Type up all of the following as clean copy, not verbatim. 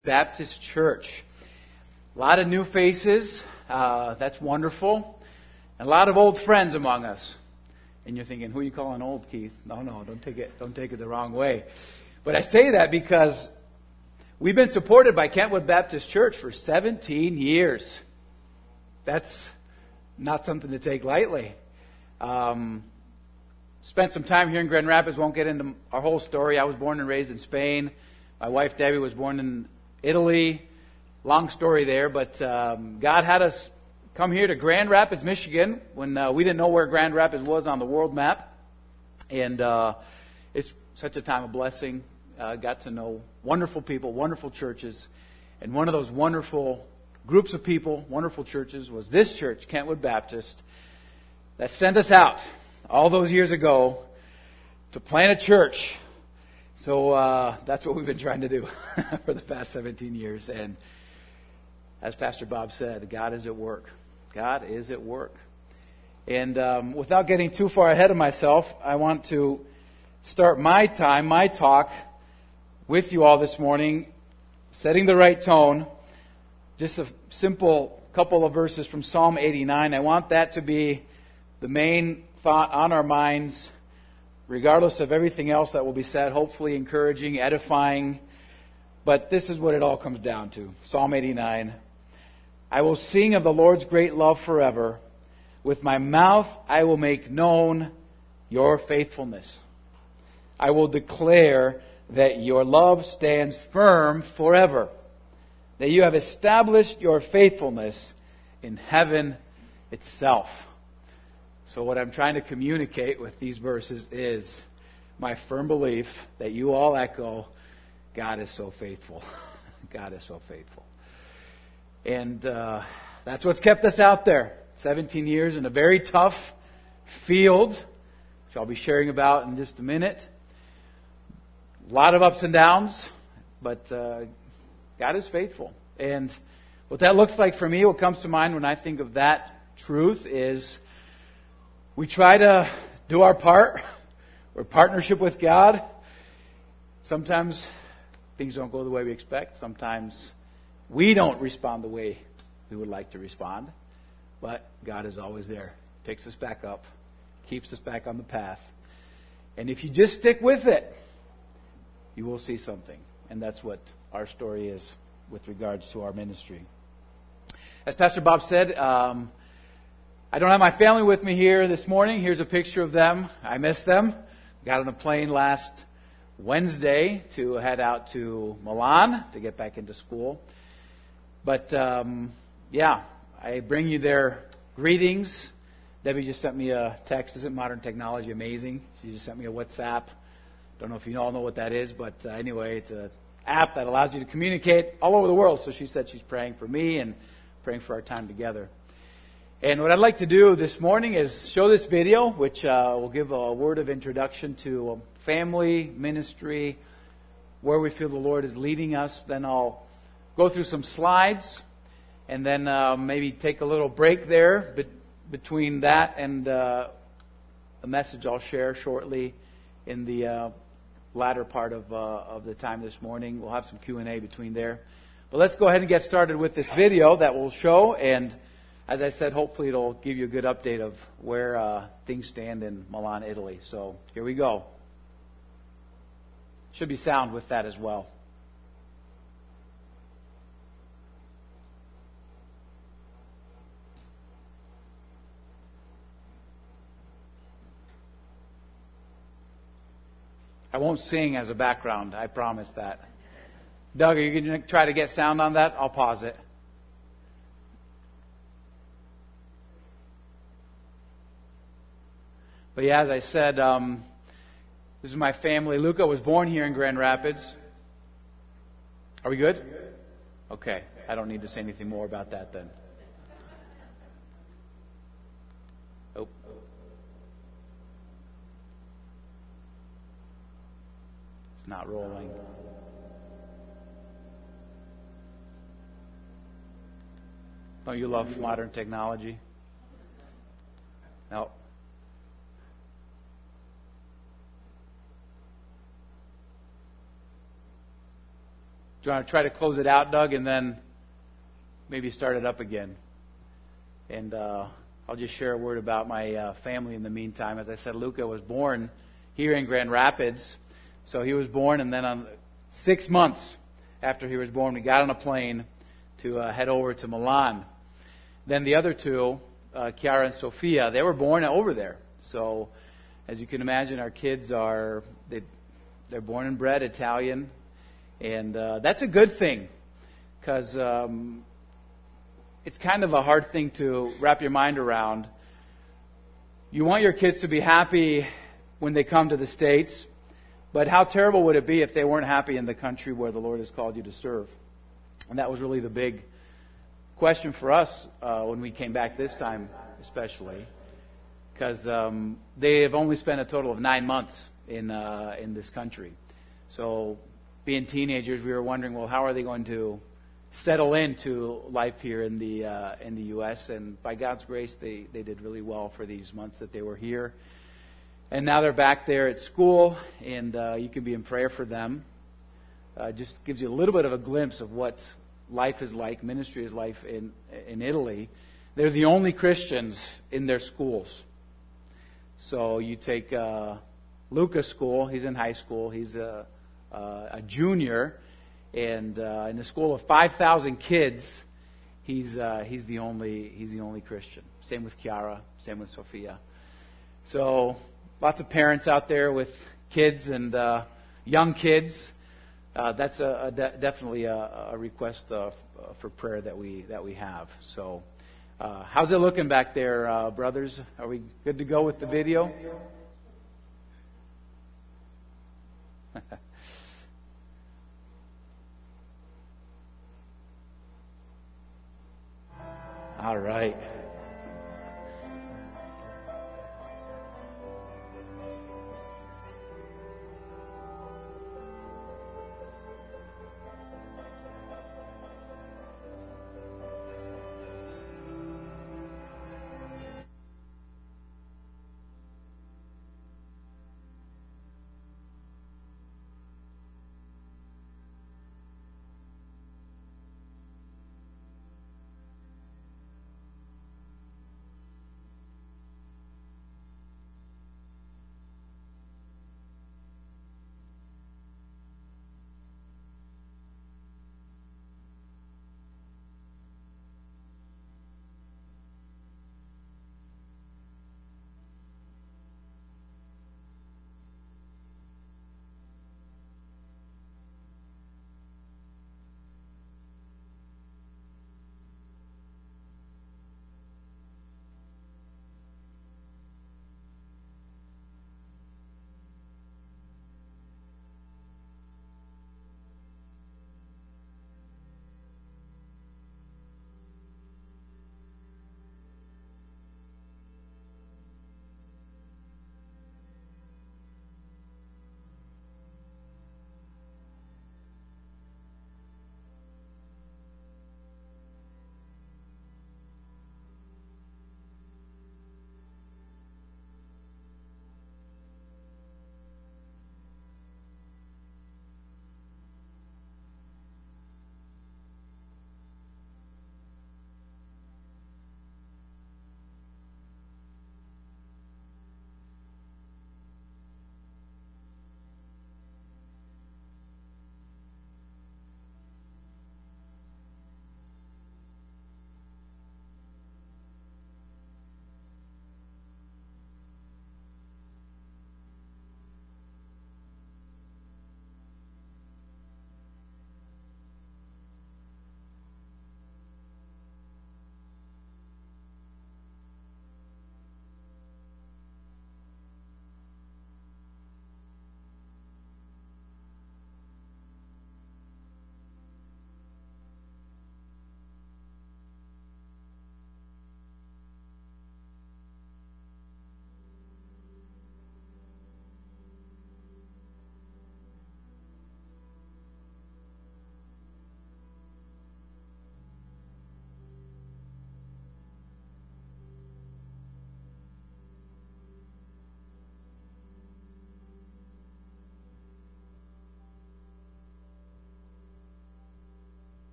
Baptist Church. A lot of new faces. That's wonderful. And a lot of old friends among us. And you're thinking, who are you calling old, Keith? No, don't take it the wrong way. But I say that because we've been supported by Kentwood Baptist Church for 17 years. That's not something to take lightly. Spent some time here in Grand Rapids. Won't get into our whole story. I was born and raised in Spain. My wife Debbie was born in Italy. Long story there, but God had us come here to Grand Rapids, Michigan, when we didn't know where Grand Rapids was on the world map. And it's such a time of blessing. Got to know wonderful people, wonderful churches. And one of those wonderful groups of people, wonderful churches, was this church, Kentwood Baptist, that sent us out all those years ago to plant a church. So that's what we've been trying to do for the past 17 years. And as Pastor Bob said, God is at work. God is at work. And without getting too far ahead of myself, I want to start my talk with you all this morning, setting the right tone. Just a simple couple of verses from Psalm 89. I want that to be the main thought on our minds, regardless of everything else that will be said, hopefully encouraging, edifying. But this is what it all comes down to. Psalm 89. I will sing of the Lord's great love forever. With my mouth I will make known your faithfulness. I will declare that your love stands firm forever, that you have established your faithfulness in heaven itself. So what I'm trying to communicate with these verses is my firm belief that you all echo, God is so faithful. God is so faithful. And that's what's kept us out there. 17 years in a very tough field, which I'll be sharing about in just a minute. A lot of ups and downs, but God is faithful. And what that looks like for me, what comes to mind when I think of that truth is we try to do our part. We're in partnership with God. Sometimes things don't go the way we expect. Sometimes we don't respond the way we would like to respond. But God is always there. Picks us back up. Keeps us back on the path. And if you just stick with it, you will see something. And that's what our story is with regards to our ministry. As Pastor Bob said, I don't have my family with me here this morning. Here's a picture of them. I miss them. Got on a plane last Wednesday to head out to Milan to get back into school. But, I bring you their greetings. Debbie just sent me a text. Isn't modern technology amazing? She just sent me a WhatsApp. Don't know if you all know what that is, but anyway, it's an app that allows you to communicate all over the world. So she said she's praying for me and praying for our time together. And what I'd like to do this morning is show this video, which will give a word of introduction to family, ministry, where we feel the Lord is leading us. Then I'll go through some slides, and then maybe take a little break there between that and the message I'll share shortly in the latter part of the time this morning. We'll have some Q&A between there. But let's go ahead and get started with this video that will show, and as I said, hopefully it'll give you a good update of where things stand in Milan, Italy. So here we go. Should be sound with that as well. I won't sing as a background, I promise that. Doug, are you going to try to get sound on that? I'll pause it. But yeah, as I said, this is my family. Luca was born here in Grand Rapids. Are we good? Okay, I don't need to say anything more about that then. Oh. It's not rolling. Don't you love modern technology? No. Do you want to try to close it out, Doug, and then maybe start it up again? And I'll just share a word about my family in the meantime. As I said, Luca was born here in Grand Rapids. So he was born, and then on 6 months after he was born, we got on a plane to head over to Milan. Then the other two, Chiara and Sofia, they were born over there. So as you can imagine, our kids they're born and bred Italian. And that's a good thing, because it's kind of a hard thing to wrap your mind around. You want your kids to be happy when they come to the States, but how terrible would it be if they weren't happy in the country where the Lord has called you to serve? And that was really the big question for us when we came back this time, especially, because they have only spent a total of 9 months in this country. So being teenagers, we were wondering, well, how are they going to settle into life here in the U.S.? And by God's grace, they did really well for these months that they were here. And now they're back there at school, and you can be in prayer for them. Just gives you a little bit of a glimpse of what life is like, ministry is like in Italy. They're the only Christians in their schools. So you take Luca's school, he's in high school, he's a junior, and in a school of 5,000 kids, he's the only Christian. Same with Chiara, same with Sofia. So lots of parents out there with kids and young kids. That's definitely a request for prayer that we have. So how's it looking back there, brothers? Are we good to go with the video? All right.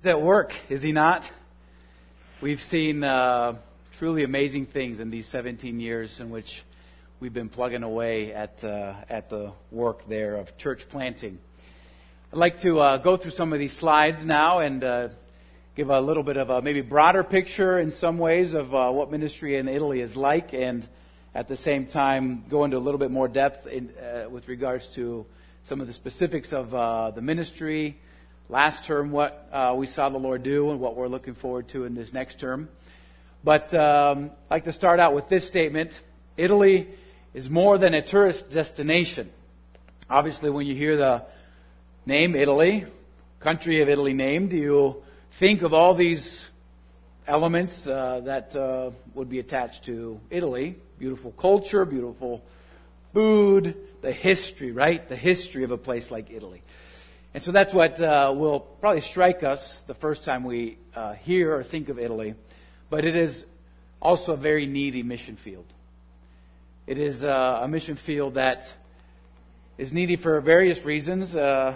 He's at work, is he not? We've seen truly amazing things in these 17 years in which we've been plugging away at the work there of church planting. I'd like to go through some of these slides now and give a little bit of a maybe broader picture in some ways of what ministry in Italy is like, and at the same time go into a little bit more depth with regards to some of the specifics of the ministry. Last term, what we saw the Lord do and what we're looking forward to in this next term. But I'd like to start out with this statement. Italy is more than a tourist destination. Obviously, when you hear the name Italy, country of Italy named, you think of all these elements that would be attached to Italy. Beautiful culture, beautiful food, the history, right? The history of a place like Italy. And so that's what will probably strike us the first time we hear or think of Italy. But it is also a very needy mission field. It is a mission field that is needy for various reasons. 1%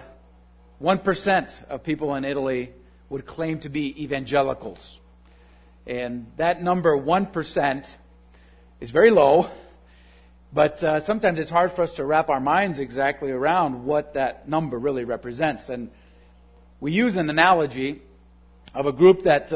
of people in Italy would claim to be evangelicals. And that number, 1%, is very low. But sometimes it's hard for us to wrap our minds exactly around what that number really represents. And we use an analogy of a group that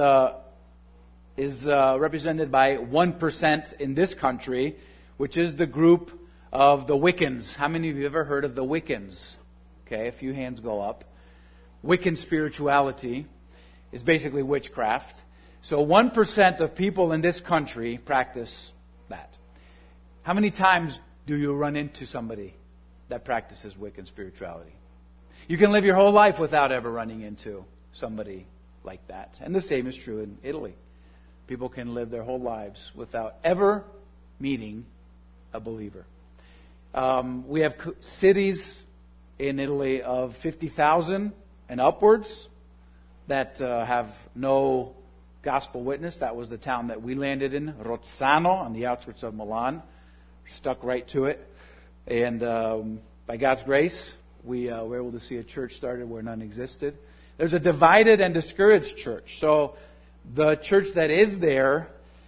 is represented by 1% in this country, which is the group of the Wiccans. How many of you have ever heard of the Wiccans? Okay, a few hands go up. Wiccan spirituality is basically witchcraft. So 1% of people in this country practice that. How many times do you run into somebody that practices Wiccan spirituality? You can live your whole life without ever running into somebody like that. And the same is true in Italy. People can live their whole lives without ever meeting a believer. We have cities in Italy of 50,000 and upwards that have no gospel witness. That was the town that we landed in, Rozzano, on the outskirts of Milan. Stuck right to it. And by God's grace, we were able to see a church started where none existed. There's a divided and discouraged church. So the church that is there,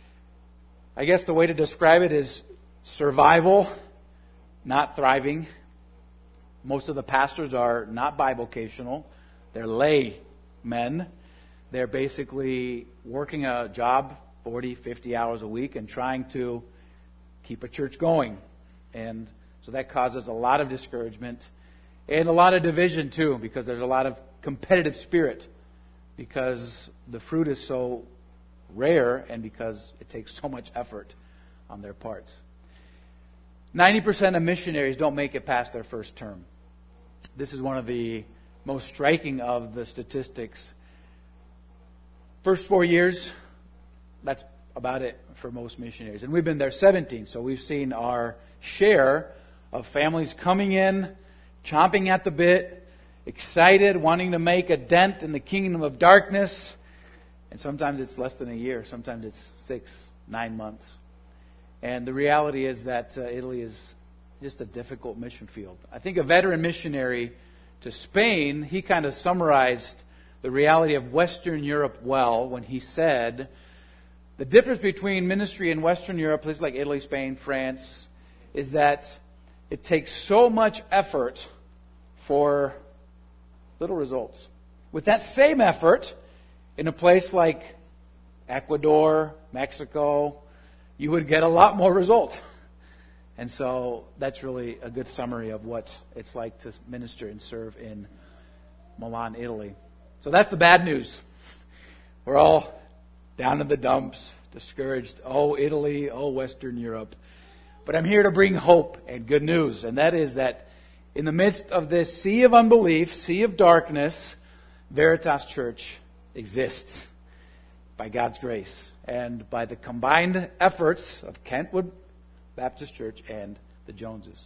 I guess the way to describe it is survival, not thriving. Most of the pastors are not bivocational. They're lay men. They're basically working a job 40, 50 hours a week and trying to keep a church going. And so that causes a lot of discouragement and a lot of division too, because there's a lot of competitive spirit, because the fruit is so rare and because it takes so much effort on their part. 90% of missionaries don't make it past their first term. This is one of the most striking of the statistics. First 4 years, that's about it for most missionaries. And we've been there 17, so we've seen our share of families coming in, chomping at the bit, excited, wanting to make a dent in the kingdom of darkness. And sometimes it's less than a year. Sometimes it's 6, 9 months. And the reality is that Italy is just a difficult mission field. I think a veteran missionary to Spain, he kind of summarized the reality of Western Europe well when he said, the difference between ministry in Western Europe, places like Italy, Spain, France, is that it takes so much effort for little results. With that same effort, in a place like Ecuador, Mexico, you would get a lot more result. And so that's really a good summary of what it's like to minister and serve in Milan, Italy. So that's the bad news. We're all down in the dumps, discouraged. Oh, Italy, oh, Western Europe. But I'm here to bring hope and good news. And that is that in the midst of this sea of unbelief, sea of darkness, Veritas Church exists by God's grace and by the combined efforts of Kentwood Baptist Church and the Joneses.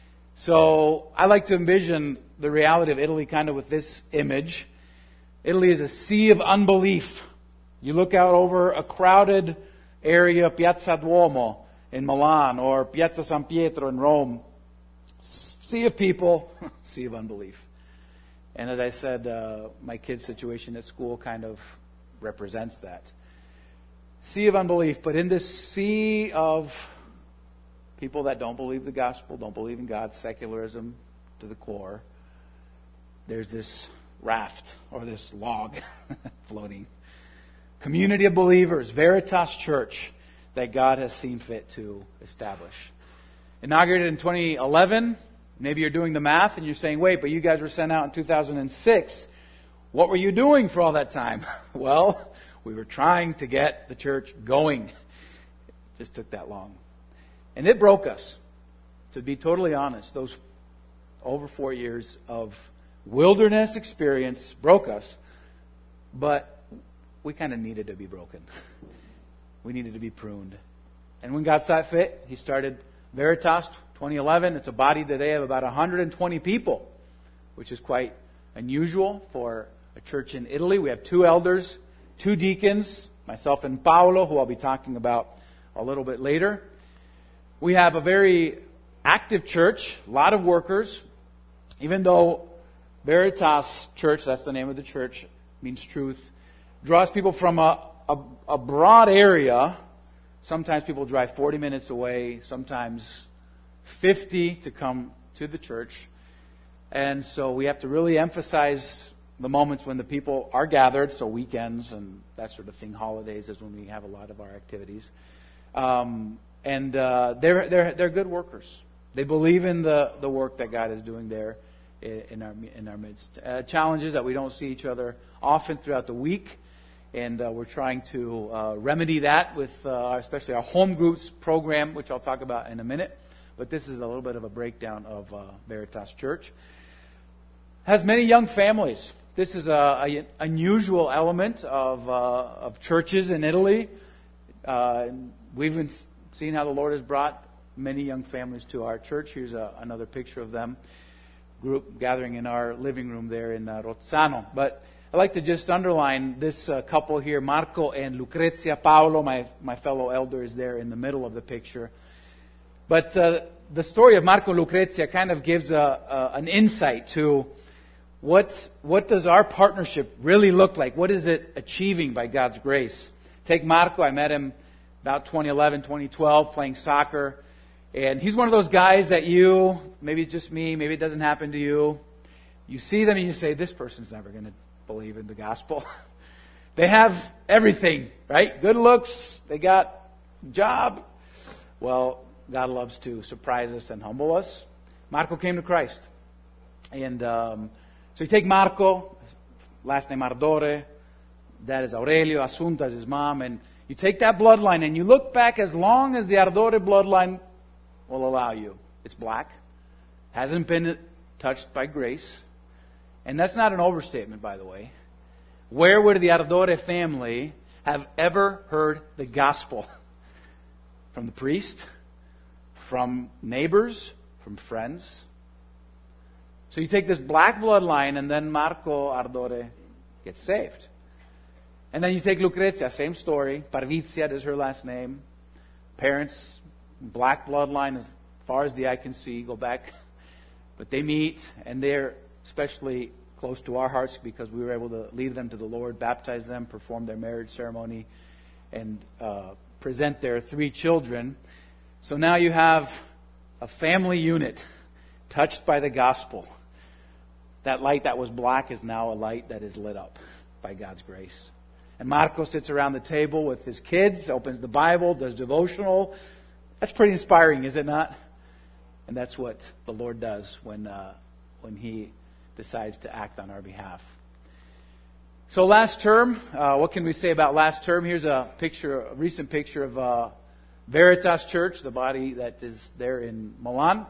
So I like to envision the reality of Italy kind of with this image. Italy is a sea of unbelief. You look out over a crowded area, Piazza Duomo in Milan or Piazza San Pietro in Rome. Sea of people, sea of unbelief. And as I said, my kid's situation at school kind of represents that. Sea of unbelief, but in this sea of people that don't believe the gospel, don't believe in God, secularism to the core, there's this raft or this log floating. Community of believers, Veritas Church, that God has seen fit to establish. Inaugurated in 2011. Maybe you're doing the math and you're saying, wait, but you guys were sent out in 2006. What were you doing for all that time? Well, we were trying to get the church going. It just took that long. And it broke us. To be totally honest, those over 4 years of wilderness experience broke us. But we kind of needed to be broken. We needed to be pruned. And when God saw it fit, He started Veritas 2011. It's a body today of about 120 people, which is quite unusual for a church in Italy. We have 2 elders, 2 deacons, myself and Paolo, who I'll be talking about a little bit later. We have a very active church, a lot of workers. Even though Veritas Church, that's the name of the church, means truth, draws people from a broad area. Sometimes people drive 40 minutes away, sometimes 50 to come to the church. And so we have to really emphasize the moments when the people are gathered, so weekends and that sort of thing. Holidays is when we have a lot of our activities. They're good workers. They believe in the work that God is doing there in our midst. Challenges that we don't see each other often throughout the week. And we're trying to remedy that with especially our home groups program, which I'll talk about in a minute. But this is a little bit of a breakdown of Veritas Church. Has many young families. This is an unusual element of churches in Italy. We've been seeing how the Lord has brought many young families to our church. Here's another picture of them, group gathering in our living room there in Rozzano. But I'd like to just underline this couple here, Marco and Lucrezia. Paolo, my fellow elder, is there in the middle of the picture. But the story of Marco and Lucrezia kind of gives an insight to what does our partnership really look like? What is it achieving by God's grace? Take Marco. I met him about 2011, 2012, playing soccer. And he's one of those guys that maybe it's just me, maybe it doesn't happen to you. You see them and you say, this person's never going to believe in the gospel. They have everything, right? Good looks, they got job. Well, God loves to surprise us and humble us. Marco came to Christ. And so you take Marco, last name Ardore, dad is Aurelio, Assunta is his mom, and you take that bloodline and you look back as long as the Ardore bloodline will allow you. It's black, hasn't been touched by grace. And that's not an overstatement, by the way. Where would the Ardore family have ever heard the gospel? From the priest? From neighbors? From friends? So you take this black bloodline and then Marco Ardore gets saved. And then you take Lucrezia, same story. Parvizia is her last name. Parents, black bloodline as far as the eye can see, go back. But they meet and they're especially close to our hearts because we were able to lead them to the Lord, baptize them, perform their marriage ceremony, and present their 3 children. So now you have a family unit touched by the gospel. That light that was black is now a light that is lit up by God's grace. And Marco sits around the table with his kids, opens the Bible, does devotional. That's pretty inspiring, is it not? And that's what the Lord does when He decides to act on our behalf. So last term, what can we say about last term? Here's a recent picture of Veritas Church, the body that is there in Milan.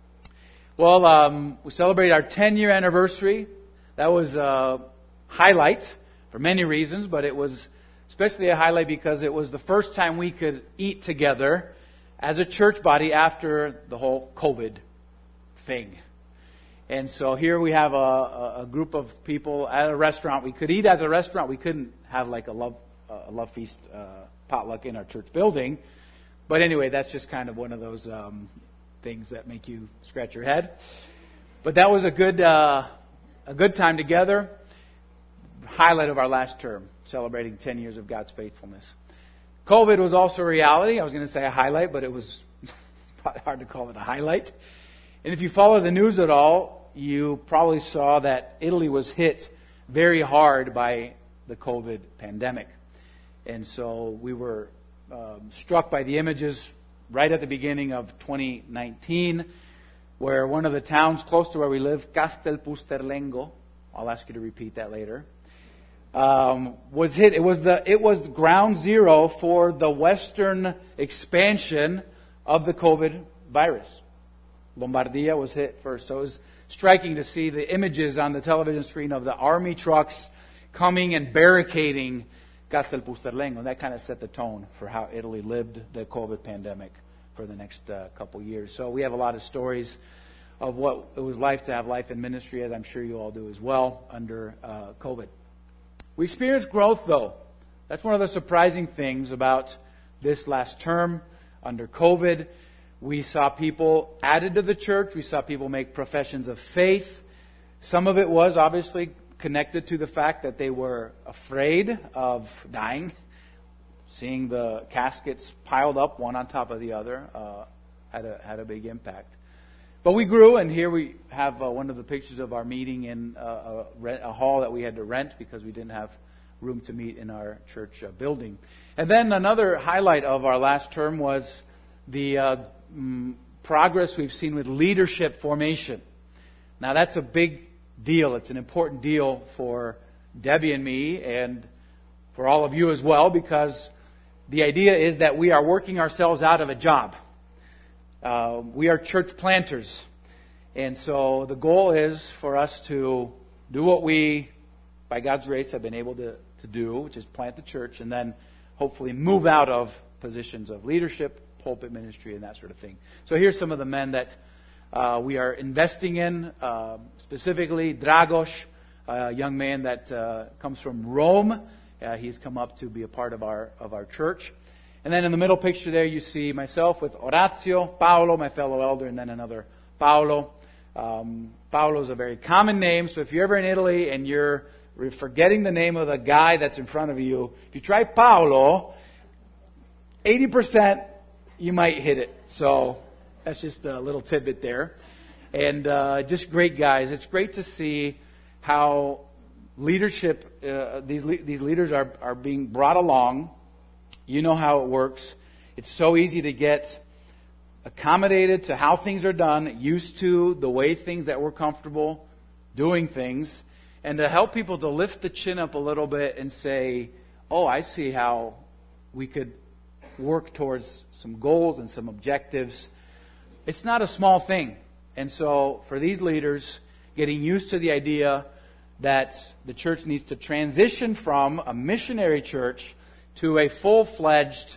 Well, we celebrated our 10-year anniversary. That was a highlight for many reasons, but it was especially a highlight because it was the first time we could eat together as a church body after the whole COVID thing. And so here we have a group of people at a restaurant. We could eat at the restaurant. We couldn't have like a love feast potluck in our church building. But anyway, that's just kind of one of those things that make you scratch your head. But that was a a good time together. Highlight of our last term, celebrating 10 years of God's faithfulness. COVID was also a reality. I was going to say a highlight, but it was probably hard to call it a highlight. And if you follow the news at all, you probably saw that Italy was hit very hard by the COVID pandemic. And so we were struck by the images right at the beginning of 2019, where one of the towns close to where we live, Castelpusterlengo, I'll ask you to repeat that later, was hit. It was ground zero for the western expansion of the COVID virus. Lombardia was hit first. So it was striking to see the images on the television screen of the army trucks coming and barricading Castelpusterlengo. That kind of set the tone for how Italy lived the COVID pandemic for the next couple years. So we have a lot of stories of what it was like to have life in ministry, as I'm sure you all do as well, under COVID. We experienced growth, though. That's one of the surprising things about this last term under COVID. We saw people added to the church. We saw people make professions of faith. Some of it was obviously connected to the fact that they were afraid of dying. Seeing the caskets piled up one on top of the other had a big impact. But we grew, and here we have one of the pictures of our meeting in a hall that we had to rent because we didn't have room to meet in our church building. And then another highlight of our last term was the progress we've seen with leadership formation. Now that's a big deal. It's an important deal for Debbie and me and for all of you as well, because the idea is that we are working ourselves out of a job. We are church planters. And so the goal is for us to do what we, by God's grace, have been able to do, which is plant the church and then hopefully move out of positions of leadership, pulpit ministry, and that sort of thing. So here's some of the men that we are investing in, specifically Dragos, a young man that comes from Rome. He's come up to be a part of our church. And then in the middle picture there you see myself with Orazio, Paolo, my fellow elder, and then another Paolo. Paolo is a very common name, so if you're ever in Italy and you're forgetting the name of the guy that's in front of you, if you try Paolo, 80% you might hit it. So that's just a little tidbit there. And just great guys. It's great to see how leadership, these leaders are being brought along. You know how it works. It's so easy to get accommodated to how things are done, used to the way things that we're comfortable doing things, and to help people to lift the chin up a little bit and say, oh, I see how we could work towards some goals and some objectives. It's not a small thing. And so for these leaders, getting used to the idea that the church needs to transition from a missionary church to a full-fledged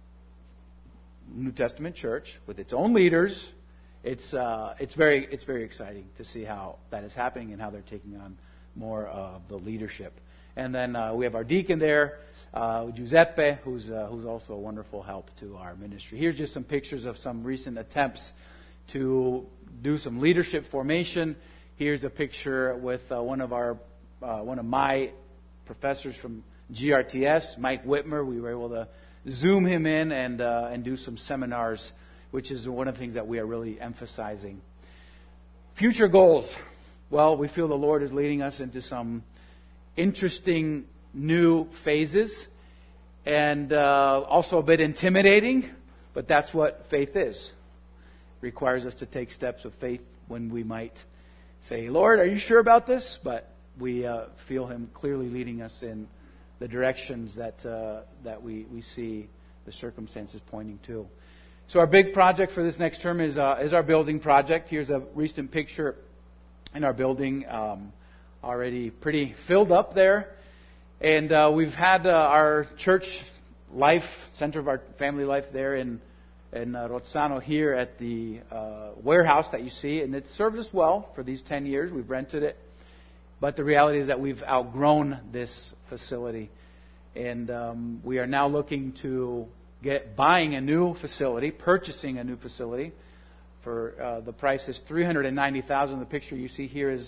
New Testament church with its own leaders, it's very exciting to see how that is happening and how they're taking on more of the leadership. And then we have our deacon there, Giuseppe, who's also a wonderful help to our ministry. Here's just some pictures of some recent attempts to do some leadership formation. Here's a picture with one of my professors from GRTS, Mike Whitmer. We were able to Zoom him in and do some seminars, which is one of the things that we are really emphasizing. Future goals. Well, we feel the Lord is leading us into some interesting new phases and also a bit intimidating, but that's what faith is. It requires us to take steps of faith when we might say, Lord, are you sure about this? But we feel Him clearly leading us in the directions that we see the circumstances pointing to. So our big project for this next term is our building project. Here's a recent picture in our building, already pretty filled up there. And we've had our church life, center of our family life there in Rozzano here at the warehouse that you see. And it's served us well for these 10 years. We've rented it. But the reality is that we've outgrown this facility. And we are now looking to buying a new facility, purchasing a new facility. For the price is $390,000. The picture you see here is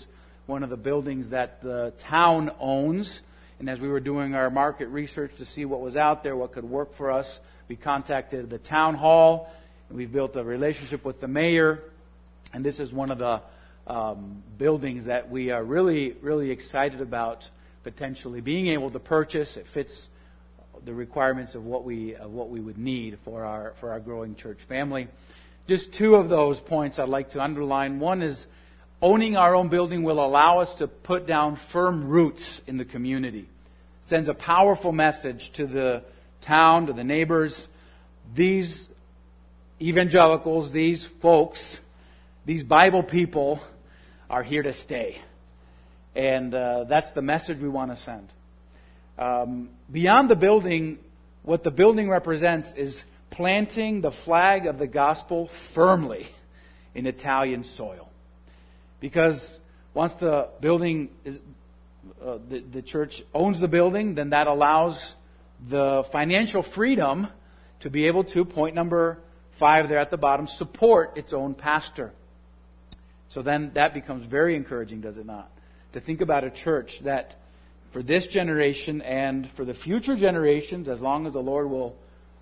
one of the buildings that the town owns. And as we were doing our market research to see what was out there, what could work for us, we contacted the town hall. We've built a relationship with the mayor. And this is one of the buildings that we are really, really excited about potentially being able to purchase. It fits the requirements of what we would need for our growing church family. Just two of those points I'd like to underline. One is owning our own building will allow us to put down firm roots in the community. Sends a powerful message to the town, to the neighbors. These evangelicals, these folks, these Bible people are here to stay. And that's the message we want to send. Beyond the building, what the building represents is planting the flag of the gospel firmly in Italian soil. Because once the building is, the church owns the building, then that allows the financial freedom to be able to, point number 5 there at the bottom, support its own pastor. So then that becomes very encouraging, does it not? To think about a church that for this generation and for the future generations, as long as the Lord will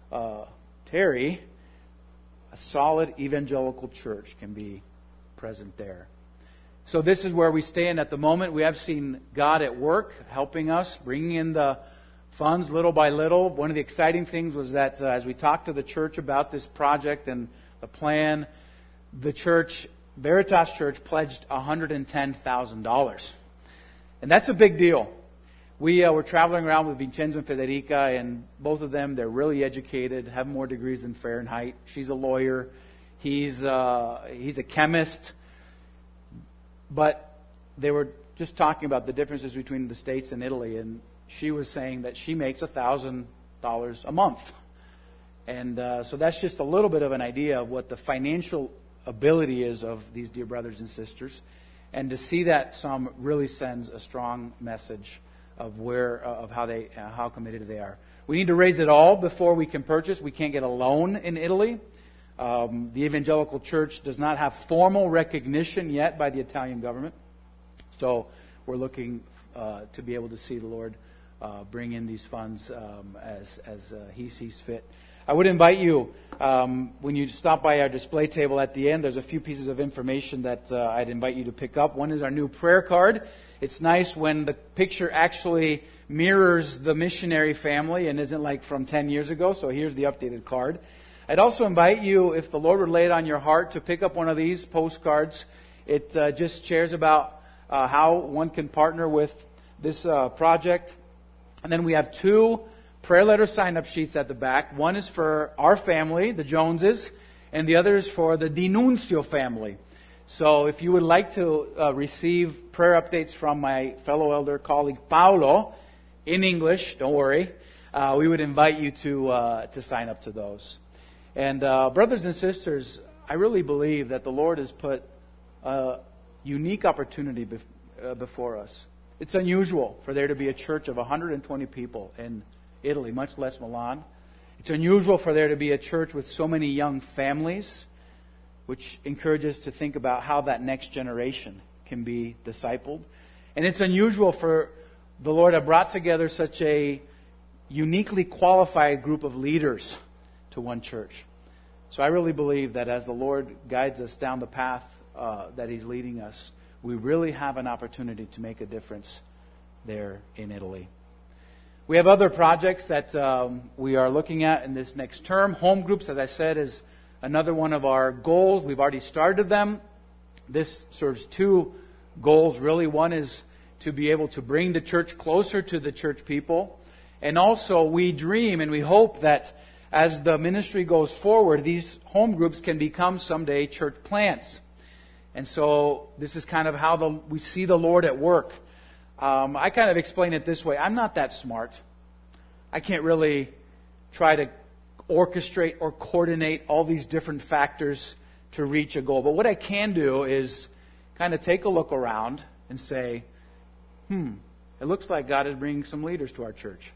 tarry, a solid evangelical church can be present there. So this is where we stand at the moment. We have seen God at work, helping us, bringing in the funds little by little. One of the exciting things was that as we talked to the church about this project and the plan, the church, Veritas Church, pledged $110,000. And that's a big deal. We were traveling around with Vincenzo and Federica, and both of them, they're really educated, have more degrees than Fahrenheit. She's a lawyer. He's a chemist. But they were just talking about the differences between the States and Italy, and she was saying that she makes $1,000 a month. And so that's just a little bit of an idea of what the financial ability is of these dear brothers and sisters. And to see that sum really sends a strong message of how committed they are. We need to raise it all before we can purchase. We can't get a loan in Italy. The evangelical church does not have formal recognition yet by the Italian government. So we're looking to be able to see the Lord bring in these funds as He sees fit. I would invite you, when you stop by our display table at the end, there's a few pieces of information that I'd invite you to pick up. One is our new prayer card. It's nice when the picture actually mirrors the missionary family and isn't like from 10 years ago. So here's the updated card. I'd also invite you, if the Lord would lay it on your heart, to pick up one of these postcards. It just shares about how one can partner with this project. And then we have 2 prayer letter sign-up sheets at the back. One is for our family, the Joneses, and the other is for the D'Annunzio family. So if you would like to receive prayer updates from my fellow elder colleague Paolo in English, don't worry, we would invite you to sign up to those. And brothers and sisters, I really believe that the Lord has put a unique opportunity before us. It's unusual for there to be a church of 120 people in Italy, much less Milan. It's unusual for there to be a church with so many young families, which encourages us to think about how that next generation can be discipled. And it's unusual for the Lord to have brought together such a uniquely qualified group of leaders to one church. So I really believe that as the Lord guides us down the path that He's leading us, we really have an opportunity to make a difference there in Italy. We have other projects that we are looking at in this next term. Home groups, as I said, is another one of our goals. We've already started them. This serves 2 goals, really. One is to be able to bring the church closer to the church people. And also, we dream and we hope that as the ministry goes forward, these home groups can become someday church plants. And so this is kind of how we see the Lord at work. I kind of explain it this way. I'm not that smart. I can't really try to orchestrate or coordinate all these different factors to reach a goal. But what I can do is kind of take a look around and say, it looks like God is bringing some leaders to our church.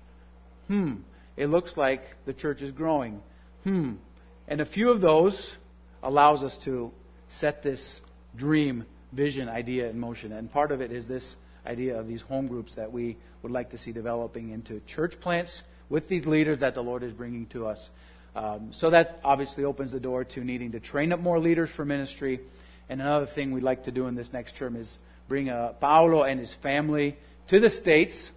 It looks like the church is growing. And a few of those allows us to set this dream vision, idea in motion. And part of it is this idea of these home groups that we would like to see developing into church plants with these leaders that the Lord is bringing to us. So that obviously opens the door to needing to train up more leaders for ministry. And another thing we'd like to do in this next term is bring Paolo and his family to the States.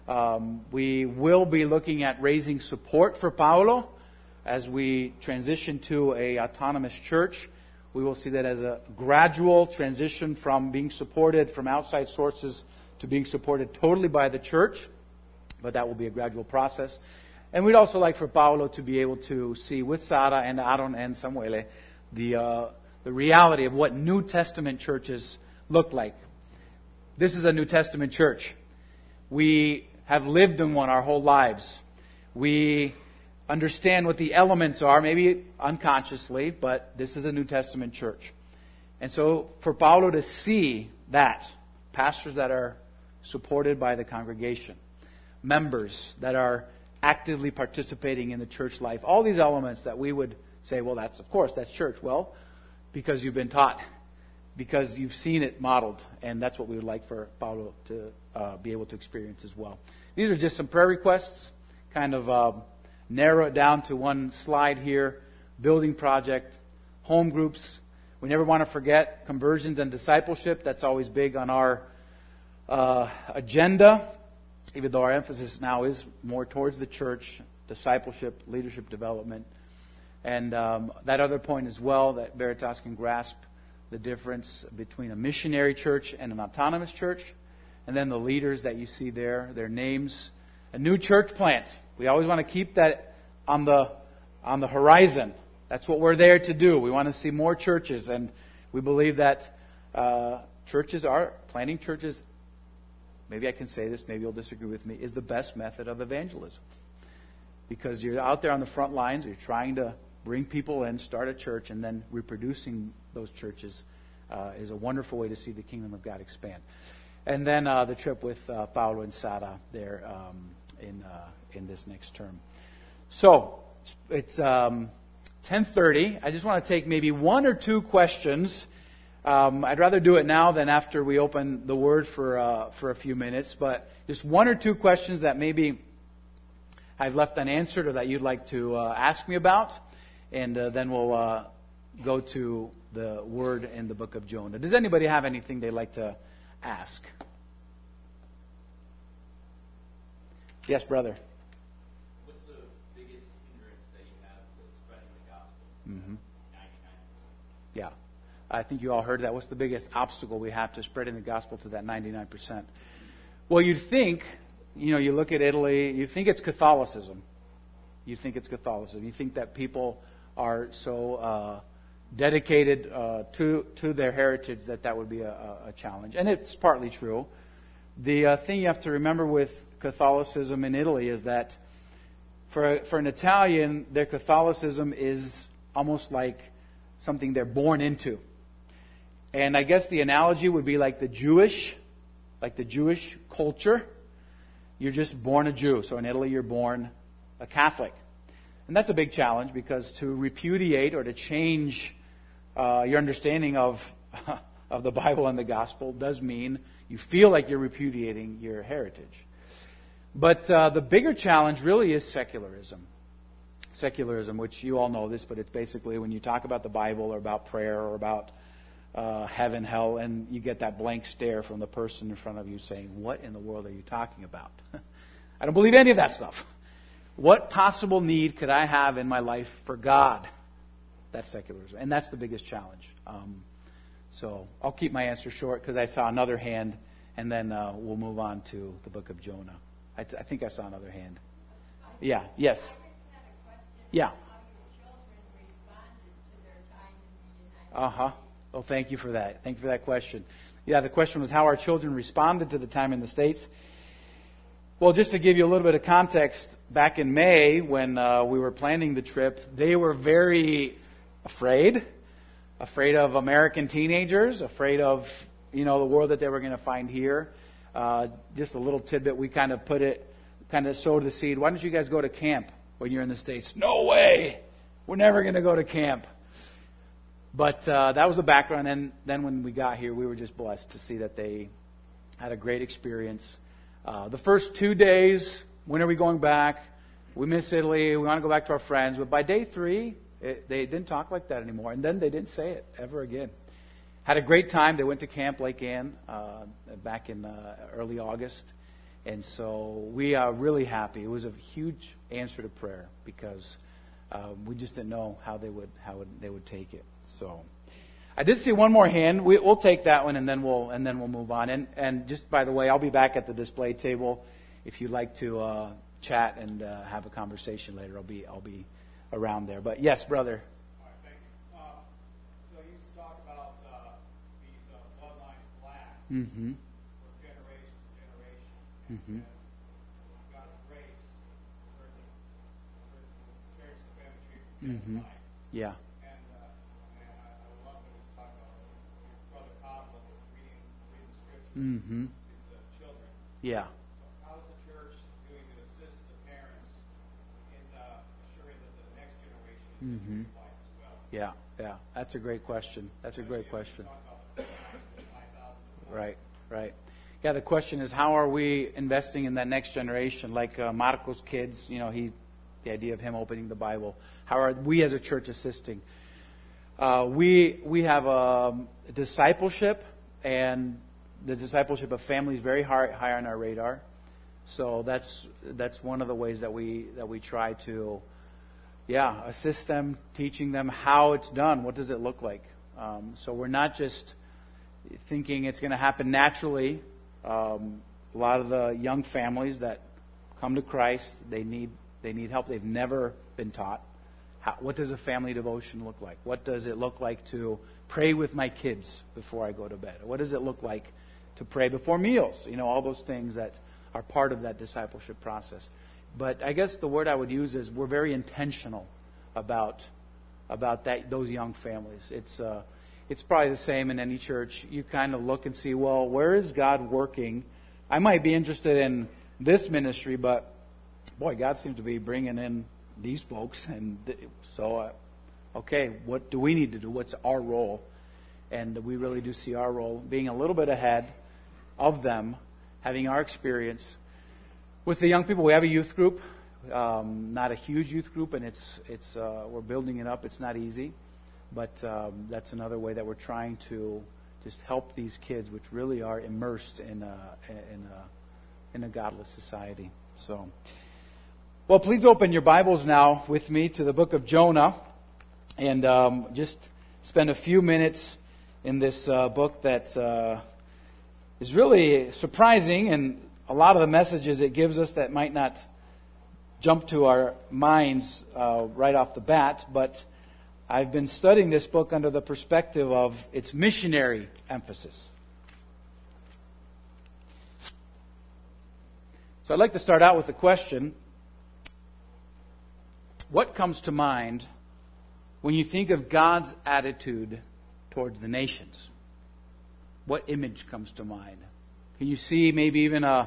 We will be looking at raising support for Paolo as we transition to a autonomous church. We will see that as a gradual transition from being supported from outside sources to being supported totally by the church. But that will be a gradual process. And we'd also like for Paolo to be able to see with Sara and Aaron and Samuele the reality of what New Testament churches look like. This is a New Testament church. We have lived in one our whole lives. We understand what the elements are, maybe unconsciously, but this is a New Testament church. And so for Paolo to see that, pastors that are supported by the congregation, members that are actively participating in the church life, all these elements that we would say, well, that's church. Well, because you've been taught, because you've seen it modeled, and that's what we would like for Paolo to be able to experience as well. These are just some prayer requests, kind of narrow it down to one slide here. Building project, home groups. We never want to forget conversions and discipleship. That's always big on our agenda, even though our emphasis now is more towards the church, discipleship, leadership development. And that other point as well, that Veritas can grasp the difference between a missionary church and an autonomous church. And then the leaders that you see there, their names. A new church plant. We always want to keep that on the horizon. That's what we're there to do. We want to see more churches. And we believe that planting churches, maybe I can say this, maybe you'll disagree with me, is the best method of evangelism. Because you're out there on the front lines, you're trying to bring people in, start a church, and then reproducing those churches is a wonderful way to see the kingdom of God expand. And then the trip with Paolo and Sara there in this next term. So it's 10:30. I just want to take maybe one or two questions. I'd rather do it now than after we open the Word for a few minutes. But just one or two questions that maybe I've left unanswered or that you'd like to ask me about. And then we'll go to the Word in the book of Jonah. Does anybody have anything they'd like to ask? Yes, brother. What's the biggest hindrance that you have to spreading the gospel? 99%. Yeah. I think you all heard that. What's the biggest obstacle we have to spreading the gospel to that 99%? Well, you'd think, you look at Italy, you think it's Catholicism. You think that people are so dedicated to their heritage that would be a challenge. And it's partly true. The thing you have to remember with Catholicism in Italy is that for an Italian, their Catholicism is almost like something they're born into. And I guess the analogy would be like the Jewish culture. You're just born a Jew. So in Italy, you're born a Catholic. And that's a big challenge because to repudiate or to change your understanding of the Bible and the gospel does mean you feel like you're repudiating your heritage. But the bigger challenge really is secularism. Secularism, which you all know this, but it's basically when you talk about the Bible or about prayer or about heaven, hell, and you get that blank stare from the person in front of you saying, what in the world are you talking about? I don't believe any of that stuff. What possible need could I have in my life for God? That's secularism. And that's the biggest challenge. So I'll keep my answer short because I saw another hand, and then we'll move on to the book of Jonah. I think I saw another hand. Yeah, yes. Yeah. Well, thank you for that. Thank you for that question. Yeah, the question was how our children responded to the time in the States. Well, just to give you a little bit of context, back in May when we were planning the trip, they were very afraid of American teenagers, afraid of, the world that they were going to find here. Just a little tidbit, we kind of sowed the seed. Why don't you guys go to camp when you're in the States? No way! We're never going to go to camp. But that was the background. And then when we got here, we were just blessed to see that they had a great experience. The first 2 days, when are we going back? We miss Italy. We want to go back to our friends. But by day 3, they didn't talk like that anymore. And then they didn't say it ever again. Had a great time. They went to Camp Lake Ann back in early August. And so we are really happy. It was a huge answer to prayer because we just didn't know how they would take it. So I did see one more hand. We'll take that one and then we'll move on. And just by the way, I'll be back at the display table if you'd like to chat and have a conversation later. I'll be around there. But yes, brother. All right, thank you. So you used to talk about these bloodlines black Mm-hmm. for generations and generations. Mm-hmm. And God's grace, there's a church, the family tree from Mm-hmm. life. Yeah. And I love when he's talking about your brother Cosmo reading scripture Mm-hmm. to his children. Yeah. How is the church doing to assist the parents in assuring that the next generation is Mm-hmm. life as well? Yeah. Yeah. That's a great question. That's a great question. Talk about the 5,000. Right. Right. Yeah. The question is, how are we investing in that next generation? Like Marco's kids, the idea of him opening the Bible. How are we as a church assisting? We have a discipleship, and the discipleship of family is very high on our radar. So that's one of the ways that we try to, assist them, teaching them how it's done. What does it look like? So we're not just thinking it's going to happen naturally. A lot of the young families that come to Christ, they need help. They've never been taught. What does a family devotion look like? What does it look like to pray with my kids before I go to bed? What does it look like to pray before meals? All those things that are part of that discipleship process. But I guess the word I would use is we're very intentional about those young families. It's probably the same in any church. You kind of look and see, well, where is God working? I might be interested in this ministry, but boy, God seems to be bringing in these folks. And so, okay, what do we need to do? What's our role? And we really do see our role being a little bit ahead of them, having our experience. With the young people, we have a youth group, not a huge youth group, and we're building it up. It's not easy, but that's another way that we're trying to just help these kids, which really are immersed in a godless society. So, well, please open your Bibles now with me to the book of Jonah, and just spend a few minutes in this book that is really surprising, and a lot of the messages it gives us that might not jump to our minds right off the bat, but I've been studying this book under the perspective of its missionary emphasis. So I'd like to start out with the question, what comes to mind when you think of God's attitude towards the nations? What image comes to mind? Can you see maybe even a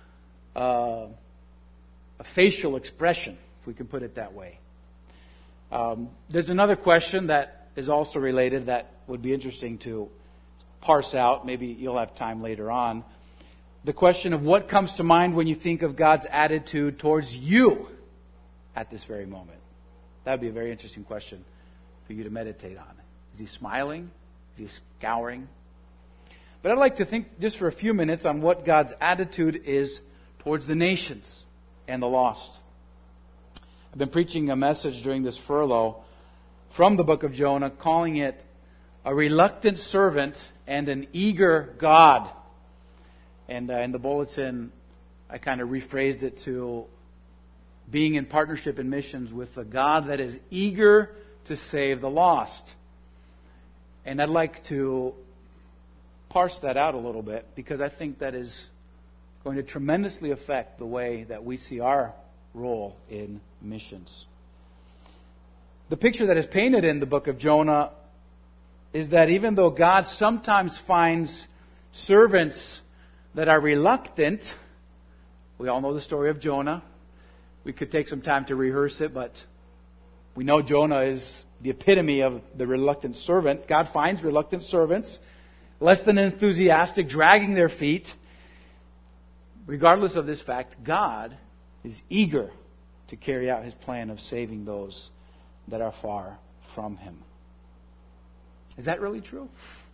facial expression, if we can put it that way? There's another question that is also related that would be interesting to parse out. Maybe you'll have time later on. The question of what comes to mind when you think of God's attitude towards you at this very moment. That would be a very interesting question for you to meditate on. Is he smiling? Is he scouring? But I'd like to think just for a few minutes on what God's attitude is towards the nations and the lost. I've been preaching a message during this furlough from the book of Jonah, calling it a reluctant servant and an eager God. And in the bulletin, I kind of rephrased it to being in partnership in missions with a God that is eager to save the lost. And I'd like to parse that out a little bit, because I think that is going to tremendously affect the way that we see our role in missions. The picture that is painted in the book of Jonah is that even though God sometimes finds servants that are reluctant, we all know the story of Jonah. We could take some time to rehearse it, but We know Jonah is the epitome of the reluctant servant. God finds reluctant servants, less than enthusiastic, dragging their feet. Regardless of this fact, God is eager to carry out His plan of saving those that are far from Him. Is that really true?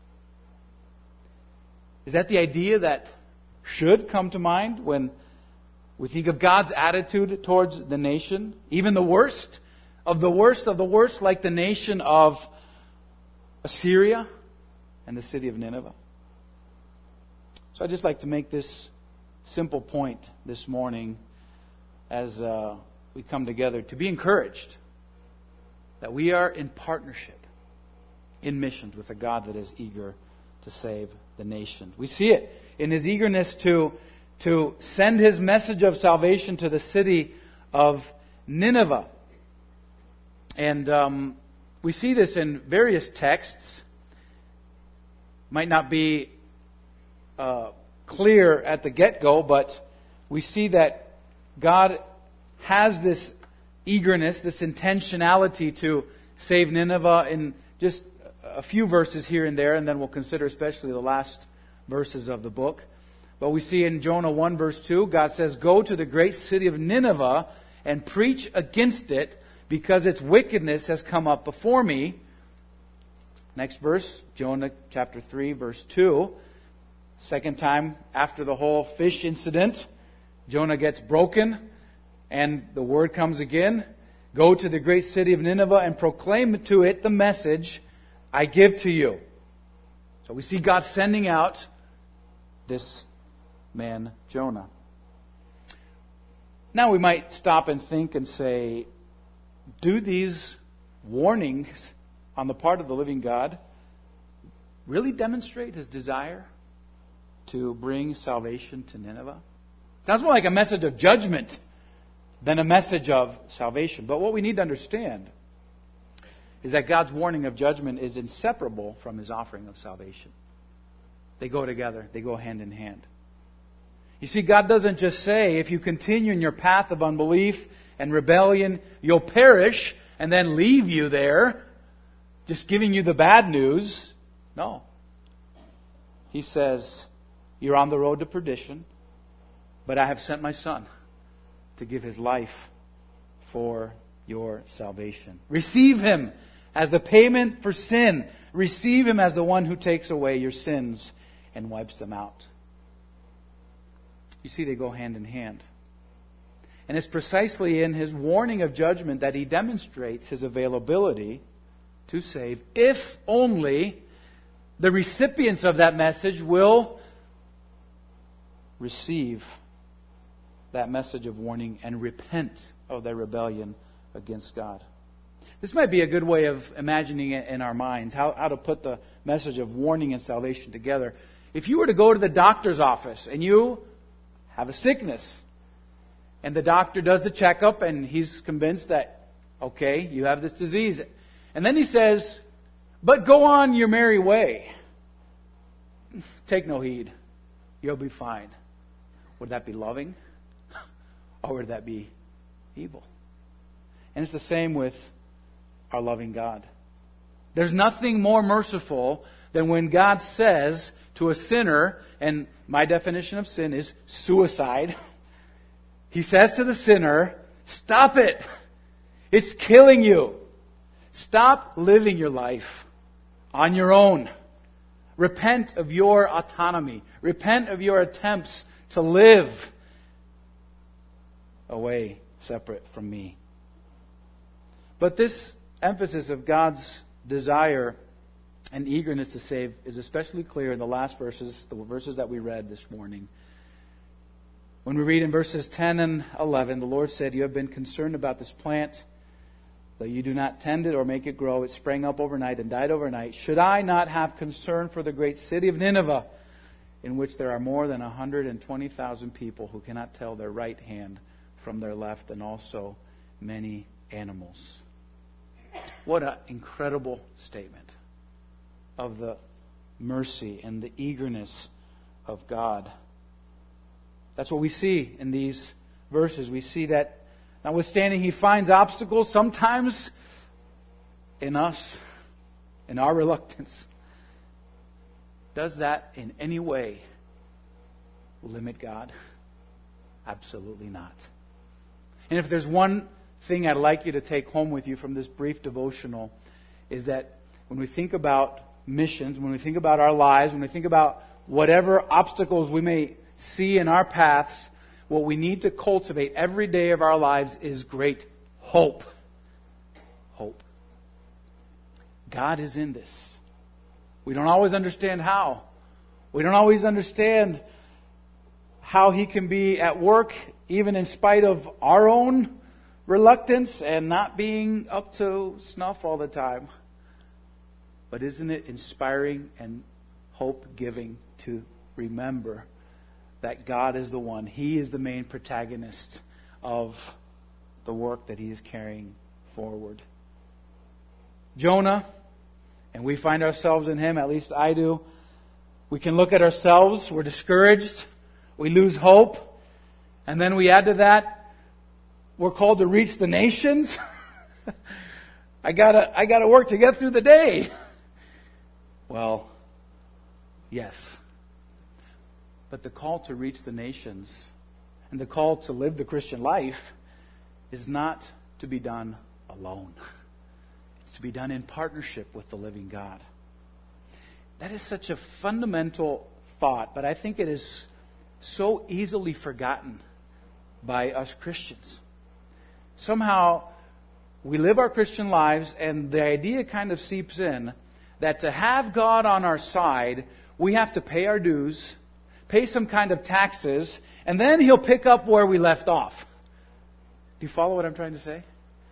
Is that the idea that should come to mind when we think of God's attitude towards the nation? Even the worst of the worst of the worst, like the nation of Assyria and the city of Nineveh. So I'd just like to make this simple point this morning as we come together to be encouraged that we are in partnership in missions with a God that is eager to save the nation. We see it in His eagerness to send His message of salvation to the city of Nineveh. And we see this in various texts. Might not be clear at the get-go, but we see that God has this eagerness, this intentionality to save Nineveh in just a few verses here and there, and then we'll consider especially the last verses of the book. But we see in Jonah 1 verse 2, God says, "Go to the great city of Nineveh and preach against it, because its wickedness has come up before me." Next verse, Jonah chapter 3 verse 2. Second time after the whole fish incident, Jonah gets broken and the word comes again. "Go to the great city of Nineveh and proclaim to it the message I give to you." So we see God sending out this man Jonah. Now we might stop and think and say, do these warnings on the part of the living God really demonstrate His desire to bring salvation to Nineveh? Sounds more like a message of judgment than a message of salvation. But what we need to understand is that God's warning of judgment is inseparable from His offering of salvation. They go together. They go hand in hand. You see, God doesn't just say, if you continue in your path of unbelief and rebellion, you'll perish, and then leave you there, just giving you the bad news. No. He says, you're on the road to perdition, but I have sent my Son to give His life for your salvation. Receive Him as the payment for sin. Receive Him as the one who takes away your sins and wipes them out. You see, they go hand in hand. And it's precisely in His warning of judgment that He demonstrates His availability to save, if only the recipients of that message will receive that message of warning and repent of their rebellion against God. This might be a good way of imagining it in our minds, how to put the message of warning and salvation together. If you were to go to the doctor's office and you have a sickness, and the doctor does the checkup and he's convinced that, okay, you have this disease. And then he says, but go on your merry way. Take no heed. You'll be fine. Would that be loving? Or would that be evil? And it's the same with our loving God. There's nothing more merciful than when God says to a sinner, and my definition of sin is suicide. He says to the sinner, stop it. It's killing you. Stop living your life on your own. Repent of your autonomy. Repent of your attempts to live away, separate from me. But this emphasis of God's desire and eagerness to save is especially clear in the last verses, the verses that we read this morning. When we read in verses 10 and 11, the Lord said, "You have been concerned about this plant, though you do not tend it or make it grow. It sprang up overnight and died overnight. Should I not have concern for the great city of Nineveh, in which there are more than 120,000 people who cannot tell their right hand from their left, and also many animals?" What an incredible statement of the mercy and the eagerness of God. That's what we see in these verses. We see that notwithstanding He finds obstacles, sometimes in us, in our reluctance, does that in any way limit God? Absolutely not. And if there's one thing I'd like you to take home with you from this brief devotional, is that when we think about missions, when we think about our lives, when we think about whatever obstacles we may see in our paths, what we need to cultivate every day of our lives is great hope. Hope. God is in this. We don't always understand how. We don't always understand how He can be at work, even in spite of our own reluctance and not being up to snuff all the time. But isn't it inspiring and hope-giving to remember that God is the one, He is the main protagonist of the work that He is carrying forward. Jonah, and we find ourselves in him, at least I do. We can look at ourselves, we're discouraged, we lose hope, and then we add to that, we're called to reach the nations. I gotta work to get through the day. Well, yes. But the call to reach the nations and the call to live the Christian life is not to be done alone. It's to be done in partnership with the living God. That is such a fundamental thought, but I think it is so easily forgotten by us Christians. Somehow, we live our Christian lives, and the idea kind of seeps in that to have God on our side, we have to pay our dues, pay some kind of taxes, and then He'll pick up where we left off. Do you follow what I'm trying to say?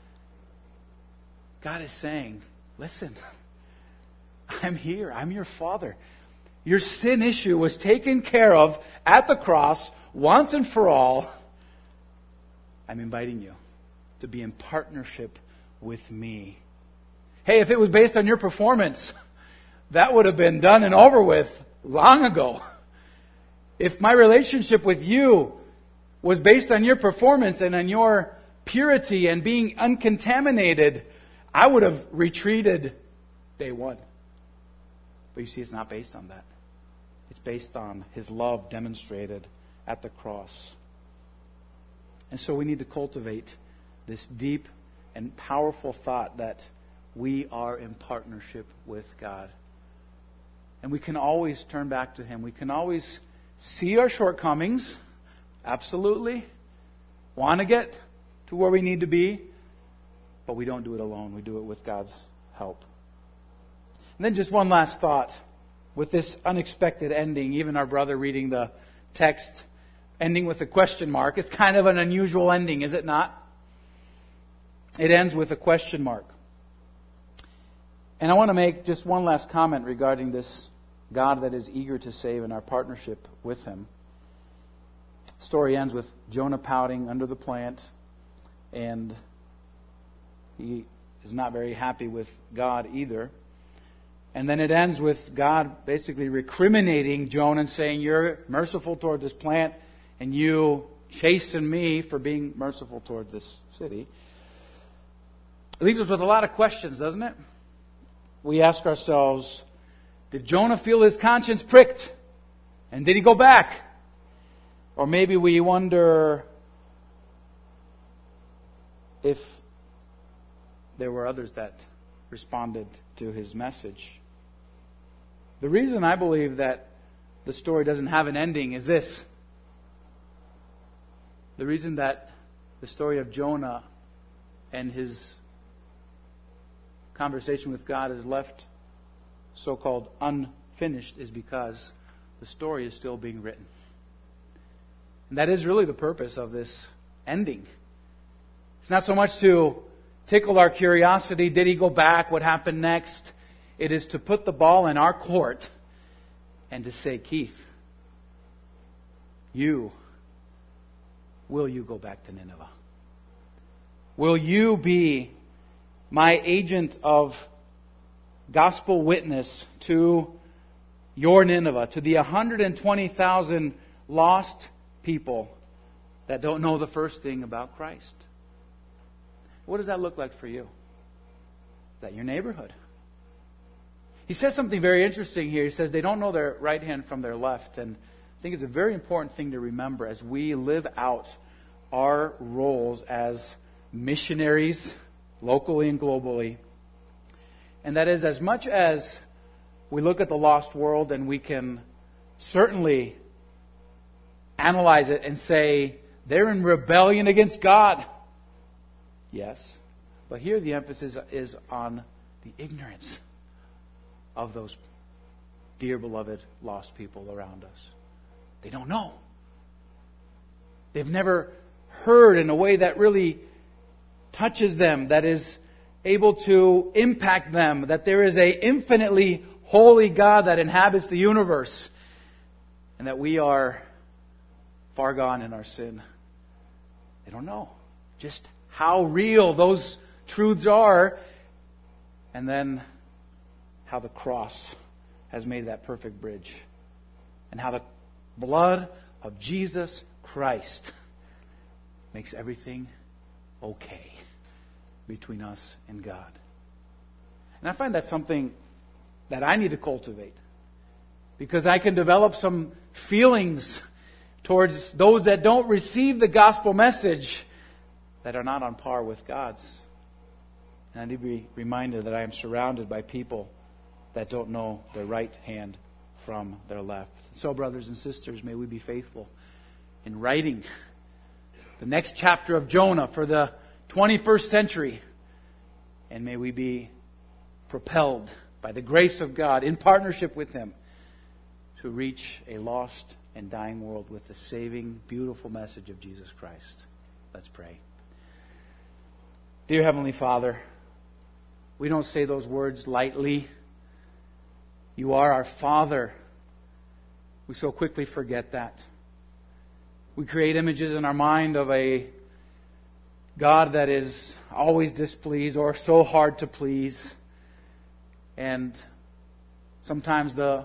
God is saying, listen, I'm here. I'm your Father. Your sin issue was taken care of at the cross once and for all. I'm inviting you to be in partnership with me. Hey, if it was based on your performance, that would have been done and over with long ago. If my relationship with you was based on your performance and on your purity and being uncontaminated, I would have retreated day one. But you see, it's not based on that. It's based on His love demonstrated at the cross. And so we need to cultivate this deep and powerful thought that we are in partnership with God. And we can always turn back to Him. We can always see our shortcomings, absolutely, want to get to where we need to be, but we don't do it alone. We do it with God's help. And then just one last thought. With this unexpected ending, even our brother reading the text, ending with a question mark, it's kind of an unusual ending, is it not? It ends with a question mark. And I want to make just one last comment regarding this God that is eager to save and our partnership with Him. The story ends with Jonah pouting under the plant, and he is not very happy with God either. And then it ends with God basically recriminating Jonah and saying, you're merciful toward this plant, and you chasten me for being merciful towards this city. It leaves us with a lot of questions, doesn't it? We ask ourselves, did Jonah feel his conscience pricked? And did he go back? Or maybe we wonder if there were others that responded to his message. The reason I believe that the story doesn't have an ending is this. The reason that the story of Jonah and his conversation with God is left so-called unfinished is because the story is still being written. And that is really the purpose of this ending. It's not so much to tickle our curiosity. Did he go back? What happened next? It is to put the ball in our court and to say, Keith, will you go back to Nineveh? Will you be my agent of gospel witness to your Nineveh, to the 120,000 lost people that don't know the first thing about Christ? What does that look like for you? that your neighborhood? He says something very interesting here. He says they don't know their right hand from their left. And I think it's a very important thing to remember as we live out our roles as missionaries, locally and globally. And that is, as much as we look at the lost world and we can certainly analyze it and say, they're in rebellion against God. Yes. But here the emphasis is on the ignorance of those dear beloved lost people around us. They don't know. They've never heard in a way that really touches them, that is able to impact them, that there is a infinitely holy God that inhabits the universe, and that we are far gone in our sin. They don't know just how real those truths are, and then how the cross has made that perfect bridge, and how the blood of Jesus Christ makes everything okay between us and God. And I find that something that I need to cultivate, because I can develop some feelings towards those that don't receive the gospel message that are not on par with God's. And I need to be reminded that I am surrounded by people that don't know their right hand from their left. So, brothers and sisters, may we be faithful in writing the next chapter of Jonah for the 21st century. And may we be propelled by the grace of God in partnership with Him to reach a lost and dying world with the saving, beautiful message of Jesus Christ. Let's pray. Dear Heavenly Father, we don't say those words lightly. You are our Father. We so quickly forget that. We create images in our mind of a God that is always displeased or so hard to please. And sometimes the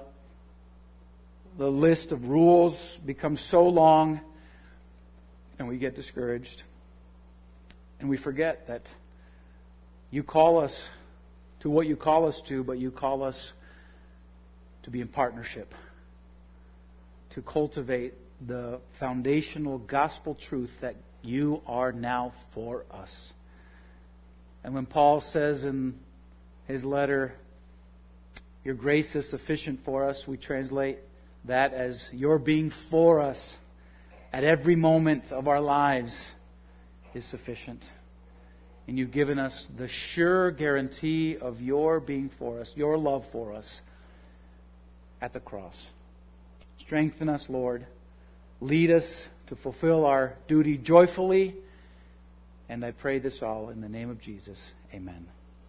list of rules becomes so long and we get discouraged. And we forget that you call us to what you call us to, but you call us to be in partnership, to cultivate the foundational gospel truth that you are now for us. And when Paul says in his letter, your grace is sufficient for us, we translate that as your being for us at every moment of our lives is sufficient. And you've given us the sure guarantee of your being for us, your love for us at the cross. Strengthen us, Lord. Lead us to fulfill our duty joyfully. And I pray this all in the name of Jesus. Amen.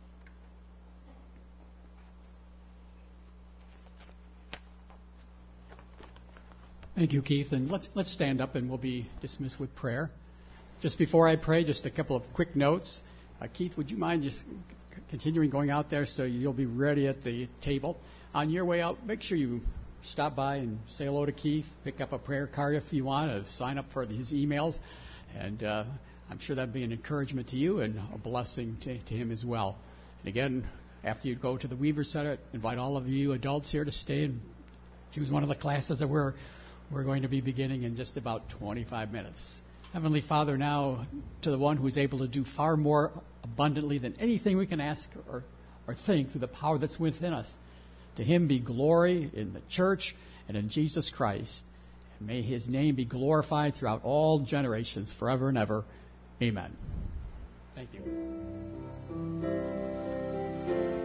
Thank you, Keith. And let's stand up and we'll be dismissed with prayer. Just before I pray, just a couple of quick notes. Keith, would you mind just continuing going out there so you'll be ready at the table? On your way out, make sure you stop by and say hello to Keith, pick up a prayer card if you want, to sign up for his emails. And I'm sure that'd be an encouragement to you and a blessing to him as well. And again, after you go to the Weaver Center, invite all of you adults here to stay and choose one of the classes that we're going to be beginning in just about 25 minutes. Heavenly Father, now to the one who is able to do far more abundantly than anything we can ask or think through the power that's within us. To Him be glory in the church and in Jesus Christ. And may His name be glorified throughout all generations, forever and ever. Amen. Thank you.